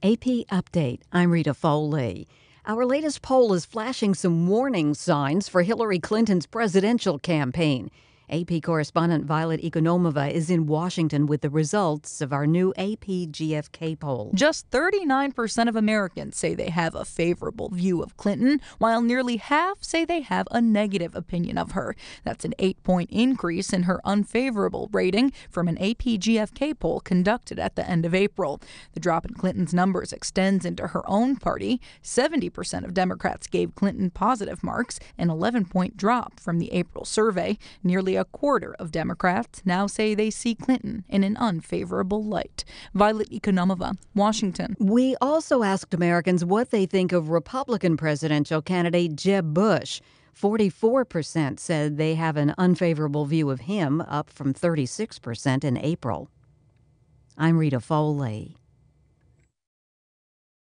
AP Update. I'm Rita Foley. Our latest poll is flashing some warning signs for Hillary Clinton's presidential campaign. AP correspondent Violet Economova is in Washington with the results of our new AP GFK poll. Just 39% of Americans say they have a favorable view of Clinton, while nearly half say they have a negative opinion of her. That's an 8-point increase in her unfavorable rating from an AP GFK poll conducted at the end of April. The drop in Clinton's numbers extends into her own party. 70% of Democrats gave Clinton positive marks, an 11-point drop from the April survey. Nearly a quarter of Democrats now say they see Clinton in an unfavorable light. Violet Economova, Washington. We also asked Americans what they think of Republican presidential candidate Jeb Bush. 44% said they have an unfavorable view of him, up from 36% in April. I'm Rita Foley.